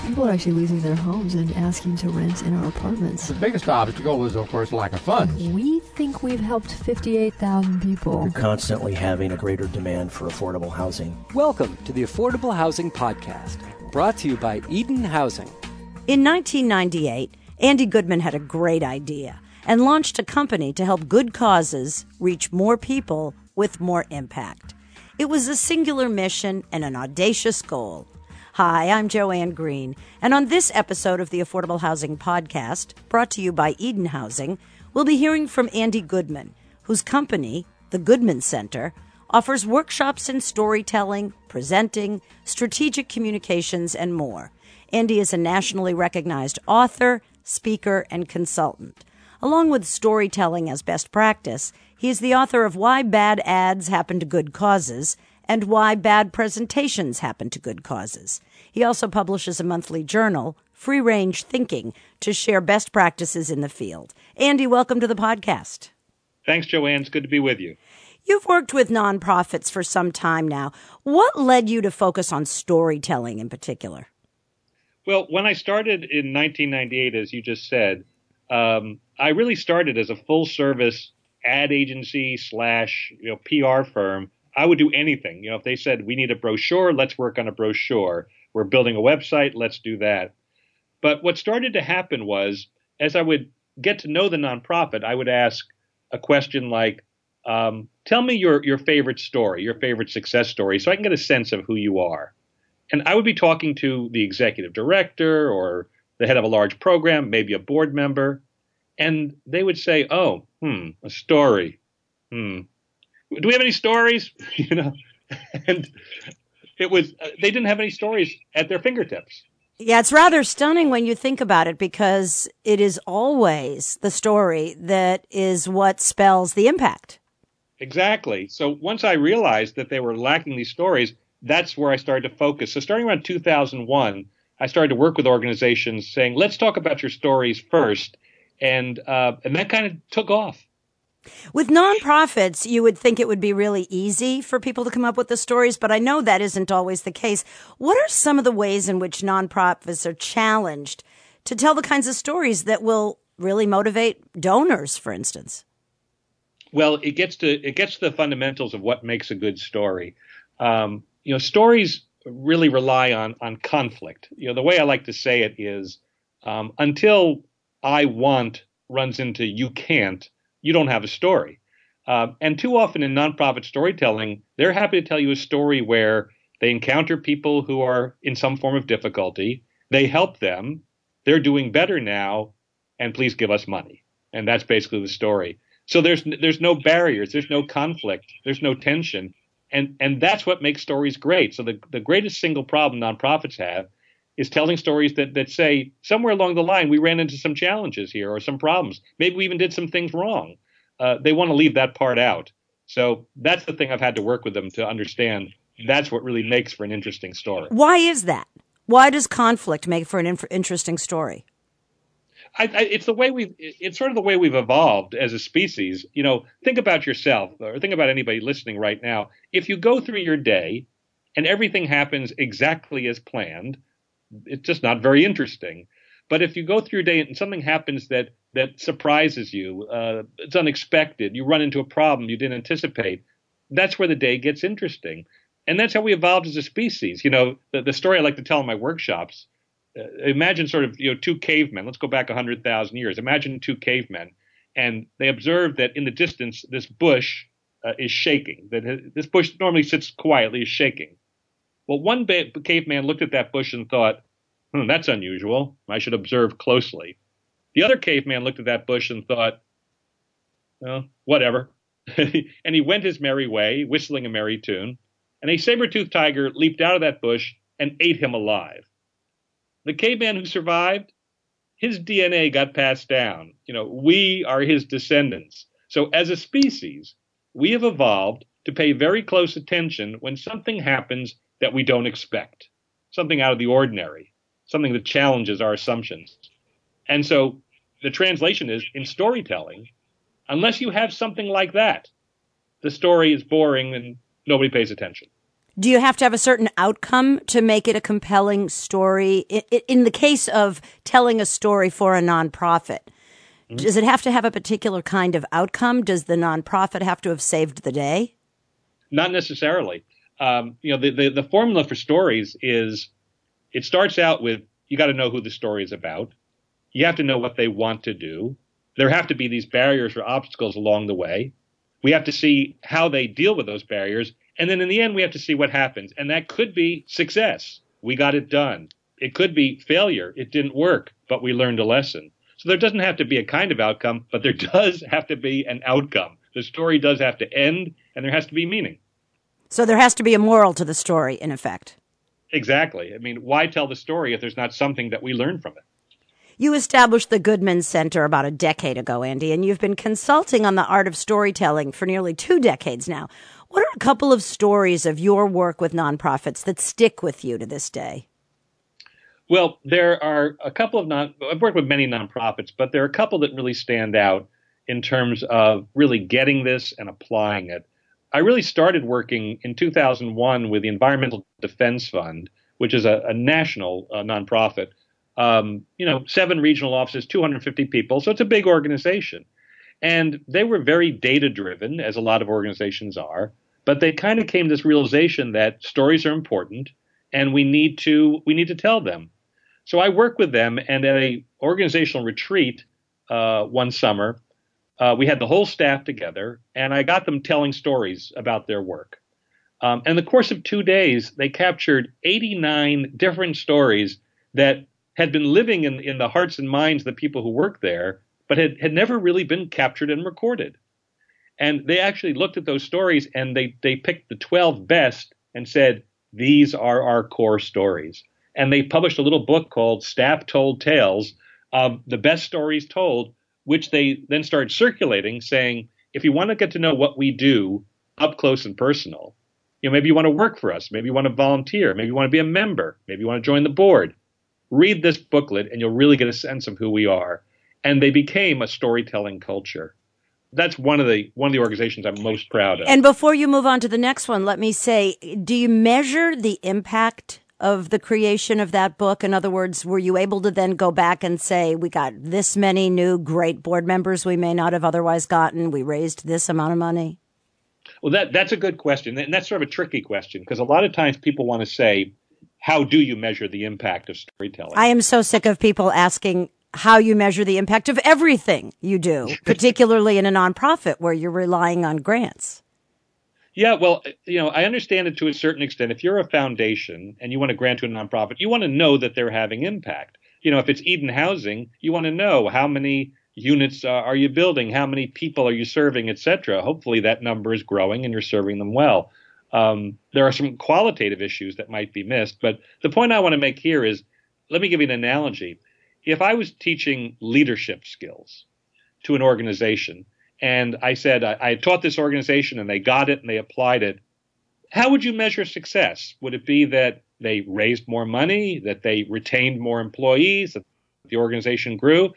People are actually losing their homes and asking to rent in our apartments. The biggest obstacle is, of course, lack of funds. We think we've helped 58,000 people. We're constantly having a greater demand for affordable housing. Welcome to the Affordable Housing Podcast, brought to you by Eden Housing. In 1998, Andy Goodman had a great idea and launched a company to help good causes reach more people with more impact. It was a singular mission and an audacious goal. Hi, I'm Joanne Green, and on this episode of the Affordable Housing Podcast, brought to you by Eden Housing, we'll be hearing from Andy Goodman, whose company, the Goodman Center, offers workshops in storytelling, presenting, strategic communications, and more. Andy is a nationally recognized author, speaker, and consultant. Along with storytelling as best practice, he is the author of Why Bad Ads Happen to Good Causes and Why Bad Presentations Happen to Good Causes. He also publishes a monthly journal, Free Range Thinking, to share best practices in the field. Andy, welcome to the podcast. Thanks, Joanne. It's good to be with you. You've worked with nonprofits for some time now. What led you to focus on storytelling in particular? Well, when I started in 1998, as you just said, I really started as a full-service ad agency / PR firm. I would do anything. If they said, we need a brochure, let's work on a brochure. We're building a website, let's do that. But what started to happen was, as I would get to know the nonprofit, I would ask a question like, tell me your favorite story, your favorite success story, so I can get a sense of who you are. And I would be talking to the executive director or the head of a large program, maybe a board member, and they would say, a story. Do we have any stories? And it was, they didn't have any stories at their fingertips. Yeah, it's rather stunning when you think about it, because it is always the story that is what spells the impact. Exactly. So once I realized that they were lacking these stories, that's where I started to focus. So starting around 2001, I started to work with organizations saying, let's talk about your stories first. And that kind of took off. With nonprofits, you would think it would be really easy for people to come up with the stories, but I know that isn't always the case. What are some of the ways in which nonprofits are challenged to tell the kinds of stories that will really motivate donors, for instance? Well, it gets to the fundamentals of what makes a good story. Stories really rely on conflict. The way I like to say it is, until I want runs into you can't, you don't have a story. And too often in nonprofit storytelling, they're happy to tell you a story where they encounter people who are in some form of difficulty. They help them. They're doing better now. And please give us money. And that's basically the story. So there's no barriers. There's no conflict. There's no tension. And that's what makes stories great. So the greatest single problem nonprofits have is telling stories that say somewhere along the line, we ran into some challenges here or some problems. Maybe we even did some things wrong. They want to leave that part out. So that's the thing I've had to work with them to understand. That's what really makes for an interesting story. Why is that? Why does conflict make for an interesting story? It's sort of the way we've evolved as a species. Think about yourself, or think about anybody listening right now. If you go through your day and everything happens exactly as planned, it's just not very interesting. But if you go through your day and something happens that surprises you, it's unexpected, you run into a problem you didn't anticipate, that's where the day gets interesting. And that's how we evolved as a species. The story I like to tell in my workshops, imagine sort of, two cavemen. Let's go back 100,000 years. Imagine two cavemen, and they observe that in the distance, this bush is shaking. That this bush normally sits quietly, is shaking. Well, one caveman looked at that bush and thought, that's unusual. I should observe closely. The other caveman looked at that bush and thought, well, whatever. And he went his merry way, whistling a merry tune. And a saber-toothed tiger leaped out of that bush and ate him alive. The caveman who survived, his DNA got passed down. We are his descendants. So as a species, we have evolved to pay very close attention when something happens that we don't expect, something out of the ordinary, something that challenges our assumptions. And so the translation is, in storytelling, unless you have something like that, the story is boring and nobody pays attention. Do you have to have a certain outcome to make it a compelling story? In the case of telling a story for a nonprofit, does it have to have a particular kind of outcome? Does the nonprofit have to have saved the day? Not necessarily. The formula for stories is it starts out with you got to know who the story is about. You have to know what they want to do. There have to be these barriers or obstacles along the way. We have to see how they deal with those barriers. And then in the end, we have to see what happens. And that could be success. We got it done. It could be failure. It didn't work, but we learned a lesson. So there doesn't have to be a kind of outcome, but there does have to be an outcome. The story does have to end, and there has to be meaning. So there has to be a moral to the story, in effect. Exactly. I mean, why tell the story if there's not something that we learn from it? You established the Goodman Center about a decade ago, Andy, and you've been consulting on the art of storytelling for nearly 2 decades now. What are a couple of stories of your work with nonprofits that stick with you to this day? Well, there are a couple of I've worked with many nonprofits, but there are a couple that really stand out in terms of really getting this and applying it. I really started working in 2001 with the Environmental Defense Fund, which is a national nonprofit. 7 regional offices, 250 people. So it's a big organization. And they were very data driven, as a lot of organizations are. But they kind of came to this realization that stories are important and we need to tell them. So I worked with them, and at a organizational retreat one summer, we had the whole staff together, and I got them telling stories about their work. In the course of 2 days, they captured 89 different stories that had been living in the hearts and minds of the people who worked there, but had never really been captured and recorded. And they actually looked at those stories, and they picked the 12 best and said, these are our core stories. And they published a little book called Staff Told Tales of the best stories told, which they then started circulating, saying, if you want to get to know what we do up close and personal, maybe you want to work for us, maybe you want to volunteer, maybe you want to be a member, maybe you want to join the board. Read this booklet and you'll really get a sense of who we are. And they became a storytelling culture. That's one of the organizations I'm most proud of. And before you move on to the next one, let me say, do you measure the impact of the creation of that book? In other words, were you able to then go back and say, we got this many new great board members we may not have otherwise gotten, we raised this amount of money? Well, that's a good question. And that's sort of a tricky question, because a lot of times people want to say, how do you measure the impact of storytelling? I am so sick of people asking how you measure the impact of everything you do, particularly in a nonprofit where you're relying on grants. Yeah, well, I understand it to a certain extent. If you're a foundation and you want to grant to a nonprofit, you want to know that they're having impact. If it's Eden Housing, you want to know how many units are you building, how many people are you serving, et cetera. Hopefully that number is growing and you're serving them well. There are some qualitative issues that might be missed. But the point I want to make here is, let me give you an analogy. If I was teaching leadership skills to an organization, and I said, I taught this organization and they got it and they applied it, how would you measure success? Would it be that they raised more money, that they retained more employees, that the organization grew?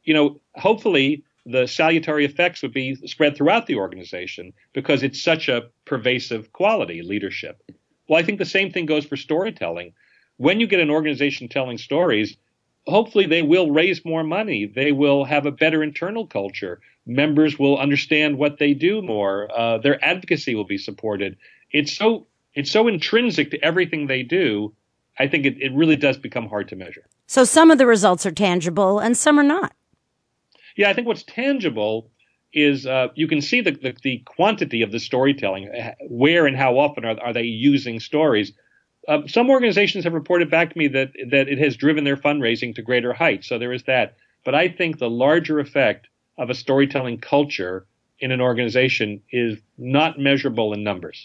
Hopefully the salutary effects would be spread throughout the organization because it's such a pervasive quality, leadership. Well, I think the same thing goes for storytelling. When you get an organization telling stories, hopefully they will raise more money. They will have a better internal culture. Members will understand what they do more. Their advocacy will be supported. It's so intrinsic to everything they do. I think it really does become hard to measure. So some of the results are tangible and some are not. Yeah, I think what's tangible is you can see the quantity of the storytelling. Where and how often are they using stories? Some organizations have reported back to me that it has driven their fundraising to greater heights. So there is that. But I think the larger effect of a storytelling culture in an organization is not measurable in numbers.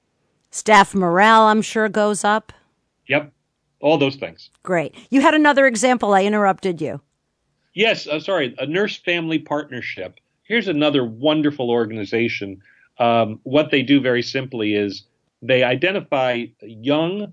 Staff morale, I'm sure, goes up. Yep. All those things. Great. You had another example. I interrupted you. Yes. Sorry. A Nurse Family Partnership. Here's another wonderful organization. What they do very simply is they identify young,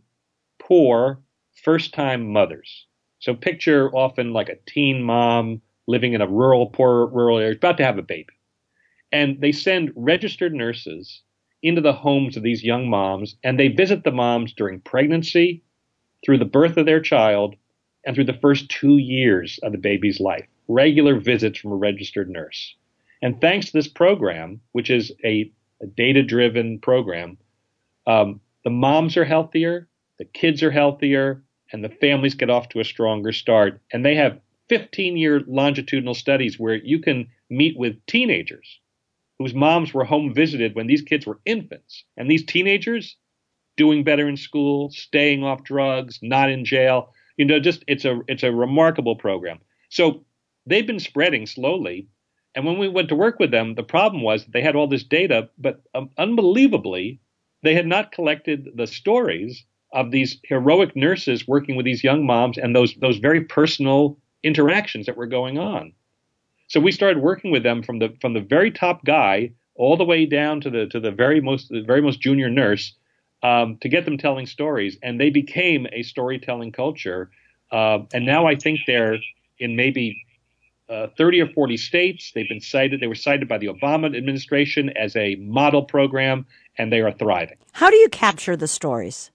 poor, first-time mothers. So picture often like a teen mom living in a poor rural area, about to have a baby. And they send registered nurses into the homes of these young moms, and they visit the moms during pregnancy, through the birth of their child, and through the first 2 years of the baby's life. Regular visits from a registered nurse. And thanks to this program, which is a data-driven program, the moms are healthier, the kids are healthier, and the families get off to a stronger start. And they have 15-year longitudinal studies where you can meet with teenagers whose moms were home visited when these kids were infants. And these teenagers doing better in school, staying off drugs, not in jail. It's a remarkable program. So they've been spreading slowly. And when we went to work with them, the problem was they had all this data, but unbelievably, they had not collected the stories of these heroic nurses working with these young moms and those very personal interactions that were going on. So we started working with them from the very top guy all the way down to the very most junior nurse to get them telling stories, and they became a storytelling culture. And now I think they're in maybe 30 or 40 states. They've been cited. They were cited by the Obama administration as a model program, and they are thriving. How do you capture the stories?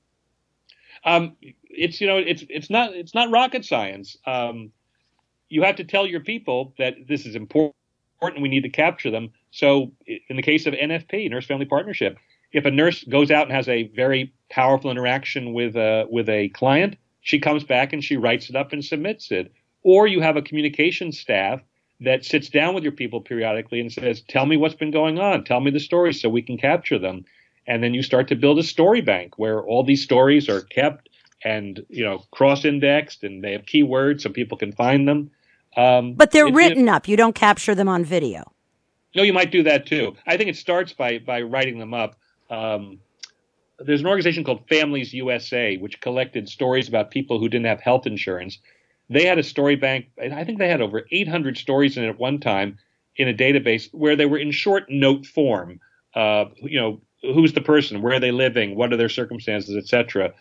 It's not rocket science. You have to tell your people that this is important. We need to capture them. So in the case of NFP, Nurse Family Partnership, if a nurse goes out and has a very powerful interaction with a client, she comes back and she writes it up and submits it. Or you have a communication staff that sits down with your people periodically and says, tell me what's been going on. Tell me the stories so we can capture them. And then you start to build a story bank where all these stories are kept and, cross-indexed, and they have keywords so people can find them. But they're written up. You don't capture them on video. No, you might do that too. I think it starts by writing them up. There's an organization called Families USA, which collected stories about people who didn't have health insurance. They had a story bank. I think they had over 800 stories in it at one time in a database where they were in short note form. Who's the person? Where are they living? What are their circumstances, etc.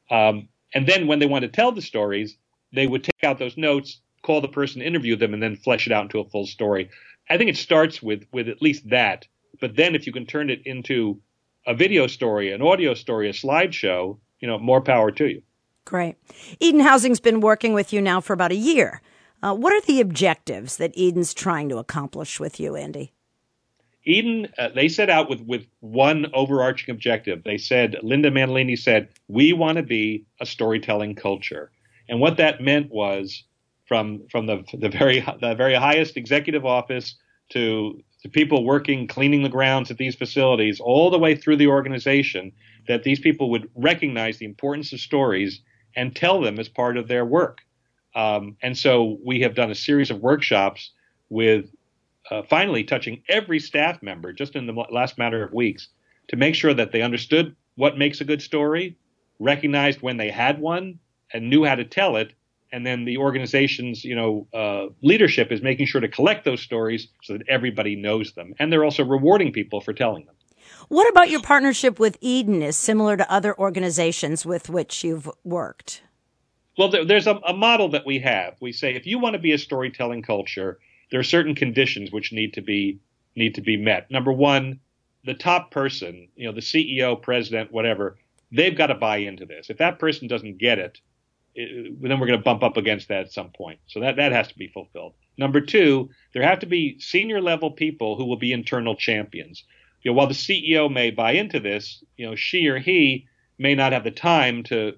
And then when they wanted to tell the stories, they would take out those notes, call the person, interview them, and then flesh it out into a full story. I think it starts with at least that. But then if you can turn it into a video story, an audio story, a slideshow, more power to you. Great. Eden Housing's been working with you now for about a year. What are the objectives that Eden's trying to accomplish with you, Andy? Eden, they set out with one overarching objective. They said, Linda Manalini said, we want to be a storytelling culture. And what that meant was from the very highest executive office to people working, cleaning the grounds at these facilities, all the way through the organization, that these people would recognize the importance of stories and tell them as part of their work. And so we have done a series of workshops with finally touching every staff member just in the last matter of weeks to make sure that they understood what makes a good story, recognized when they had one, and knew how to tell it. And then the organization's, leadership is making sure to collect those stories so that everybody knows them. And they're also rewarding people for telling them. What about your partnership with Eden is similar to other organizations with which you've worked? Well, there's a model that we have. We say if you want to be a storytelling culture, there are certain conditions which need to be met. Number one, the top person, the CEO, president, whatever, they've got to buy into this. If that person doesn't get it, then we're going to bump up against that at some point. So that has to be fulfilled. Number two, there have to be senior level people who will be internal champions. While the CEO may buy into this, she or he may not have the time to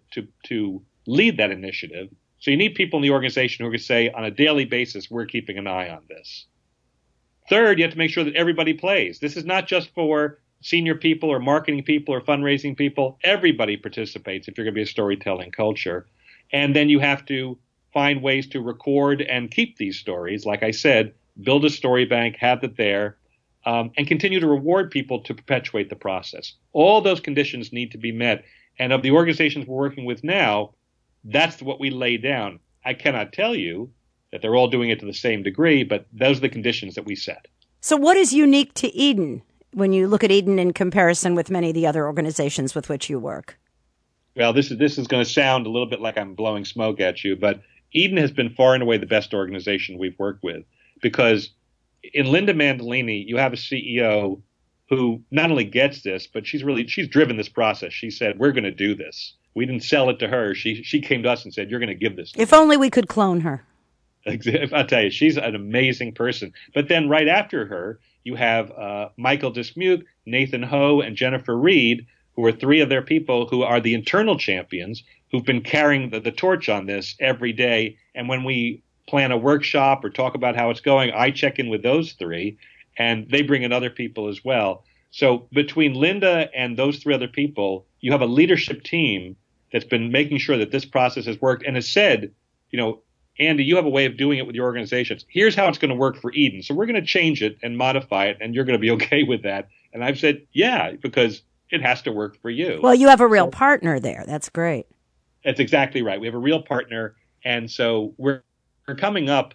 lead that initiative. So you need people in the organization who can say on a daily basis, we're keeping an eye on this. Third, you have to make sure that everybody plays. This is not just for senior people or marketing people or fundraising people. Everybody participates if you're going to be a storytelling culture. And then you have to find ways to record and keep these stories. Like I said, build a story bank, have it there, and continue to reward people to perpetuate the process. All those conditions need to be met. And of the organizations we're working with now, that's what we lay down. I cannot tell you that they're all doing it to the same degree, but those are the conditions that we set. So what is unique to Eden when you look at Eden in comparison with many of the other organizations with which you work? Well, this is going to sound a little bit like I'm blowing smoke at you, but Eden has been far and away the best organization we've worked with because in Linda Mandolini, you have a CEO who not only gets this, but she's driven this process. She said, we're going to do this. We didn't sell it to her. She came to us and said, you're going to give this to If me. only we could clone her. I'll tell you, she's an amazing person. But then right after her, you have Michael Dismuke, Nathan Ho, and Jennifer Reed, who are three of their people who are the internal champions who've been carrying the torch on this every day. And when we plan a workshop or talk about how it's going, I check in with those three, and they bring in other people as well. So between Linda and those three other people, you have a leadership team that's been making sure that this process has worked and has said, Andy, you have a way of doing it with your organizations. Here's how it's going to work for Eden. So we're going to change it and modify it, and you're going to be okay with that. And I've said, yeah, because it has to work for you. Well, you have a real partner there. That's great. That's exactly right. We have a real partner. And so we're coming up,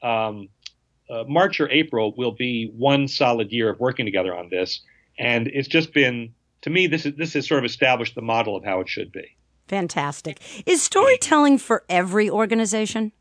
March or April will be one solid year of working together on this. And it's just been, to me, this has sort of established the model of how it should be. Fantastic. Is storytelling for every organization?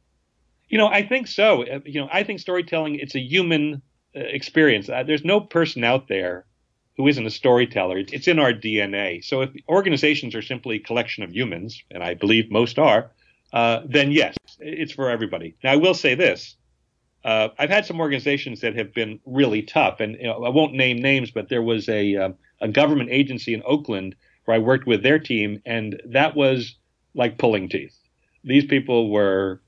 I think so. I think storytelling, it's a human experience. There's no person out there who isn't a storyteller. It's in our DNA. So if organizations are simply a collection of humans, and I believe most are, then yes, it's for everybody. Now, I will say this. I've had some organizations that have been really tough, and I won't name names, but there was a government agency in Oakland where I worked with their team, and that was like pulling teeth. These people were,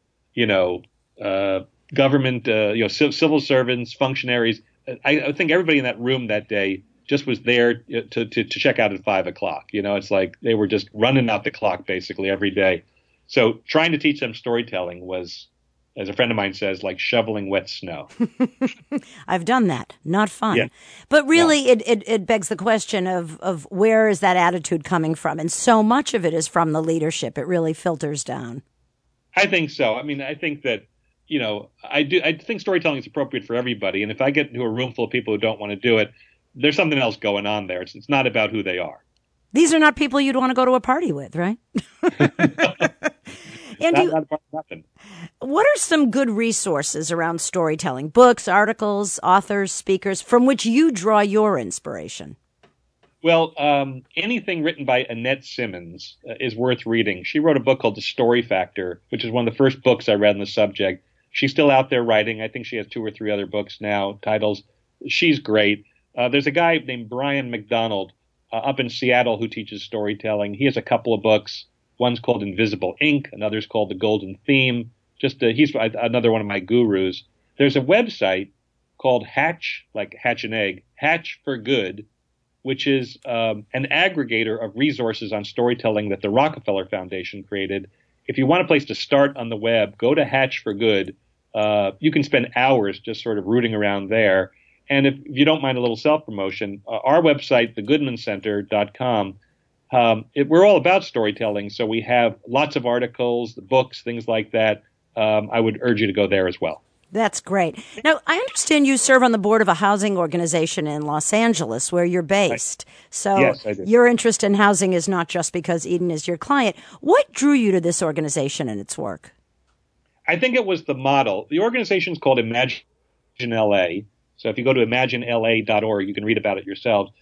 government, civil servants, functionaries. I think everybody in that room that day just was there to check out at 5 o'clock. It's like they were just running out the clock basically every day. So trying to teach them storytelling was, as a friend of mine says, like shoveling wet snow. I've done that. Not fun. Yeah. But really, it begs the question of where is that attitude coming from? And so much of it is from the leadership. It really filters down. I think so. I mean, I think that, I think storytelling is appropriate for everybody. And if I get into a room full of people who don't want to do it, there's something else going on there. It's not about who they are. These are not people you'd want to go to a party with, right? Andy, what are some good resources around storytelling? Books, articles, authors, speakers, from which you draw your inspiration? Well, anything written by Annette Simmons is worth reading. She wrote a book called The Story Factor, which is one of the first books I read on the subject. She's still out there writing. I think she has 2 or 3 other books now, titles. She's great. There's a guy named Brian McDonald up in Seattle who teaches storytelling. He has a couple of books. One's called Invisible Ink. Another's called The Golden Theme. He's another one of my gurus. There's a website called Hatch, like hatch an egg, Hatch for Good, which is an aggregator of resources on storytelling that the Rockefeller Foundation created. If you want a place to start on the web, go to Hatch for Good. You can spend hours just sort of rooting around there. And if you don't mind a little self-promotion, our website, thegoodmancenter.com, we're all about storytelling. So we have lots of articles, books, things like that. I would urge you to go there as well. That's great. Now, I understand you serve on the board of a housing organization in Los Angeles where you're based. So yes, I do. Your interest in housing is not just because Eden is your client. What drew you to this organization and its work? I think it was the model. The organization is called Imagine LA. So if you go to imaginela.org, you can read about it yourselves.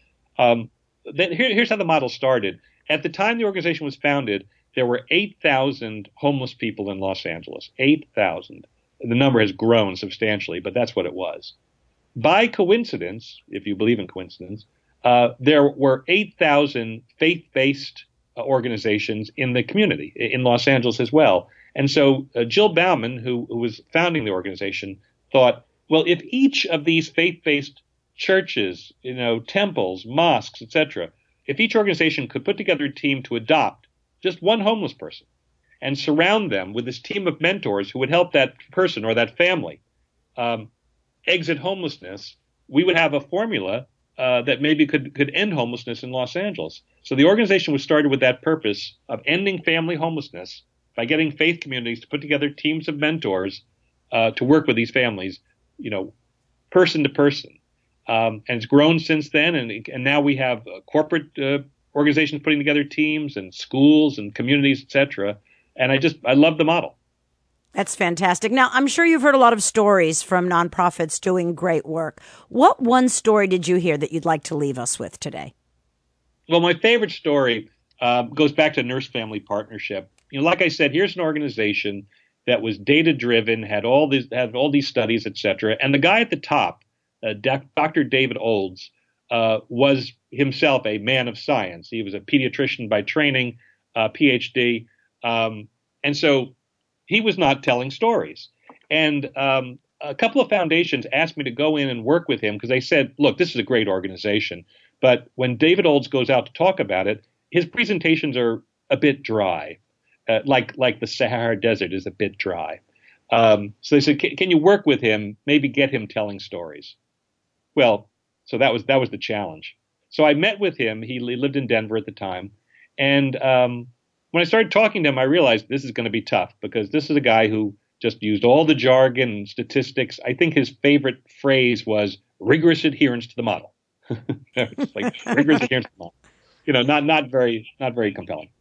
Here's how the model started. At the time the organization was founded, there were 8,000 homeless people in Los Angeles. 8,000. The number has grown substantially, but that's what it was. By coincidence, if you believe in coincidence, there were 8,000 faith-based organizations in the community, in Los Angeles as well. And so Jill Bauman, who was founding the organization, thought, well, if each of these faith-based churches, temples, mosques, etc., if each organization could put together a team to adopt just one homeless person and surround them with this team of mentors who would help that person or that family exit homelessness, we would have a formula that maybe could end homelessness in Los Angeles. So the organization was started with that purpose of ending family homelessness by getting faith communities to put together teams of mentors to work with these families, person to person. And it's grown since then, and now we have corporate organizations putting together teams and schools and communities, etc. And I love the model. That's fantastic. Now, I'm sure you've heard a lot of stories from nonprofits doing great work. What one story did you hear that you'd like to leave us with today? Well, my favorite story goes back to Nurse Family Partnership. Like I said, here's an organization that was data driven, had all these studies, et cetera. And the guy at the top, Dr. David Olds, was himself a man of science. He was a pediatrician by training, PhD. And so he was not telling stories. And a couple of foundations asked me to go in and work with him because they said, look, this is a great organization. But when David Olds goes out to talk about it, his presentations are a bit dry, like the Sahara Desert is a bit dry. So they said, can you work with him, maybe get him telling stories? Well, so that was the challenge. So I met with him. He lived in Denver at the time. And when I started talking to him, I realized this is going to be tough because this is a guy who just used all the jargon and statistics. I think his favorite phrase was rigorous adherence to the model. It's like rigorous adherence to the model. Not very compelling.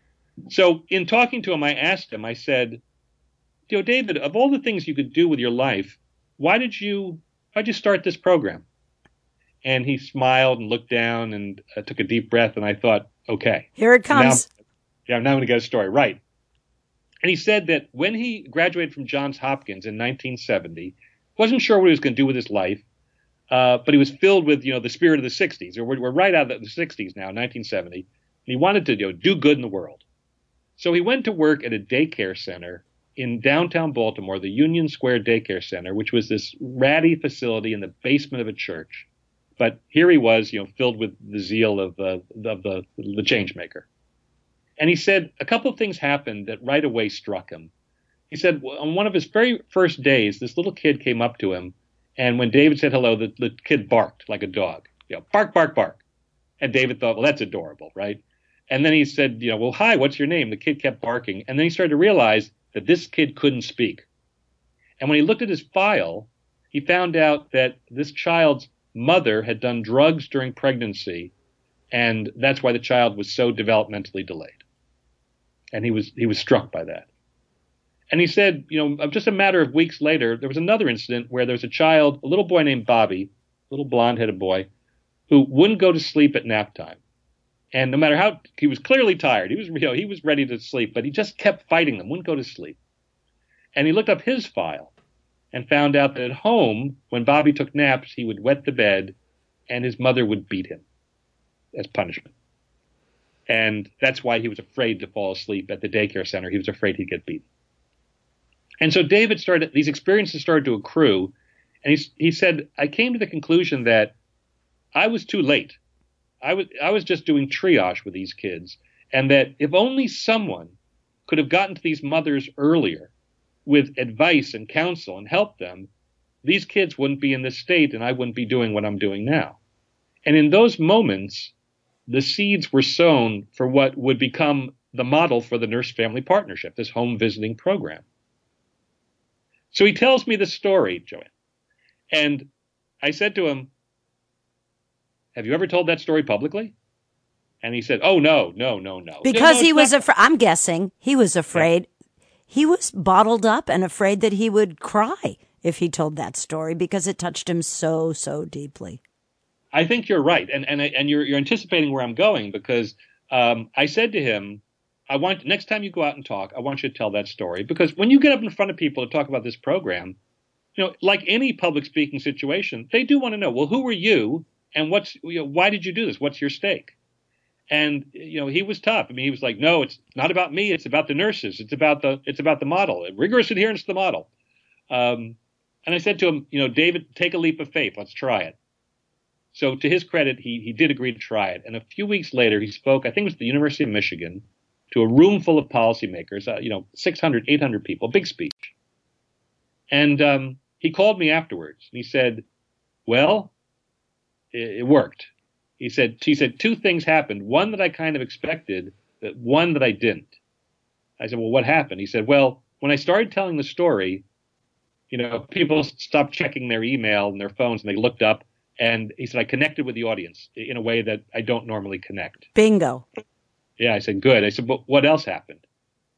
So in talking to him, I asked him, I said, David, of all the things you could do with your life, why'd you start this program? And he smiled and looked down and took a deep breath. And I thought, okay, here it comes. Now I'm going to get a story right. And he said that when he graduated from Johns Hopkins in 1970, wasn't sure what he was going to do with his life, but he was filled with, the spirit of the 60s. We're right out of the 60s now, 1970. And he wanted to do good in the world. So he went to work at a daycare center in downtown Baltimore, the Union Square Daycare Center, which was this ratty facility in the basement of a church. But here he was, filled with the zeal of the change maker. And he said a couple of things happened that right away struck him. He said on one of his very first days, this little kid came up to him. And when David said hello, the kid barked like a dog, bark, bark, bark. And David thought, well, that's adorable, right? And then he said, well, hi, what's your name? The kid kept barking. And then he started to realize that this kid couldn't speak. And when he looked at his file, he found out that this child's mother had done drugs during pregnancy. And that's why the child was so developmentally delayed. And he was struck by that. And he said, just a matter of weeks later, there was another incident where there was a little boy named Bobby, little blonde-headed boy, who wouldn't go to sleep at nap time. And no matter how, he was clearly tired. He was ready to sleep, but he just kept fighting them, wouldn't go to sleep. And he looked up his file and found out that at home, when Bobby took naps, he would wet the bed and his mother would beat him as punishment. And that's why he was afraid to fall asleep at the daycare center. He was afraid he'd get beaten. And so these experiences started to accrue. And he said, I came to the conclusion that I was too late. I was just doing triage with these kids. And that if only someone could have gotten to these mothers earlier with advice and counsel and helped them, these kids wouldn't be in this state and I wouldn't be doing what I'm doing now. And in those moments, the seeds were sown for what would become the model for the Nurse Family Partnership, this home visiting program. So he tells me the story, Joanne. And I said to him, have you ever told that story publicly? And he said, oh, no. Because he was afraid. I'm guessing he was afraid. Yeah. He was bottled up and afraid that he would cry if he told that story because it touched him so, so deeply. I think you're right. And you're anticipating where I'm going because I said to him, next time you go out and talk, I want you to tell that story. Because when you get up in front of people to talk about this program, like any public speaking situation, they do want to know, well, who are you? And why did you do this? What's your stake? And, he was tough. I mean, he was like, no, it's not about me. It's about the nurses. It's about the model, rigorous adherence to the model. And I said to him, David, take a leap of faith. Let's try it. So to his credit, he did agree to try it. And a few weeks later, he spoke, I think it was at the University of Michigan, to a room full of policymakers, 600, 800 people, big speech. And he called me afterwards. And he said, well, it worked. He said, two things happened. One that I kind of expected, one that I didn't. I said, well, what happened? He said, well, when I started telling the story, people stopped checking their email and their phones and they looked up. And he said, I connected with the audience in a way that I don't normally connect. Bingo. Yeah, I said, good. I said, but what else happened?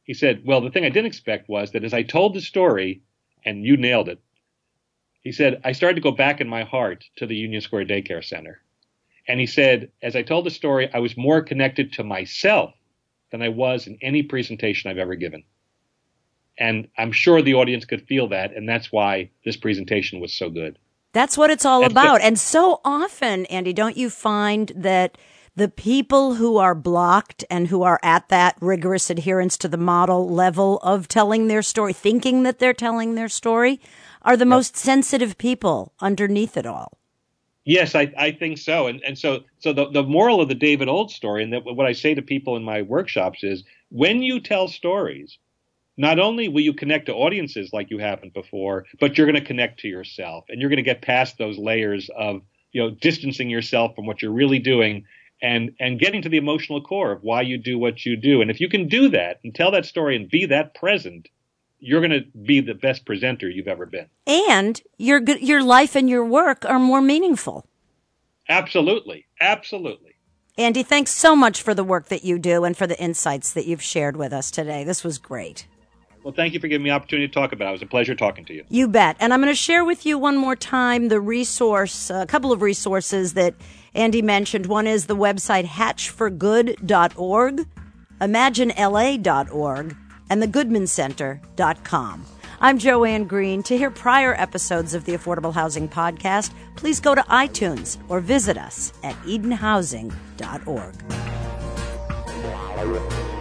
He said, well, the thing I didn't expect was that as I told the story, and you nailed it, he said, I started to go back in my heart to the Union Square Daycare Center. And he said, as I told the story, I was more connected to myself than I was in any presentation I've ever given. And I'm sure the audience could feel that, and that's why this presentation was so good. That's what it's all about. And so often, Andy, don't you find that the people who are blocked and who are at that rigorous adherence to the model level of telling their story, thinking that they're telling their story, are the most sensitive people underneath it all? Yes, I think so. And so the moral of the David Old story, and that what I say to people in my workshops is, when you tell stories, not only will you connect to audiences like you haven't before, but you're going to connect to yourself, and you're going to get past those layers of, distancing yourself from what you're really doing and getting to the emotional core of why you do what you do. And if you can do that and tell that story and be that present, you're going to be the best presenter you've ever been. And your life and your work are more meaningful. Absolutely. Absolutely. Andy, thanks so much for the work that you do and for the insights that you've shared with us today. This was great. Well, thank you for giving me the opportunity to talk about it. It was a pleasure talking to you. You bet. And I'm going to share with you one more time a couple of resources that Andy mentioned. One is the website hatchforgood.org, imaginela.org, and thegoodmancenter.com. I'm Joanne Green. To hear prior episodes of the Affordable Housing Podcast, please go to iTunes or visit us at edenhousing.org.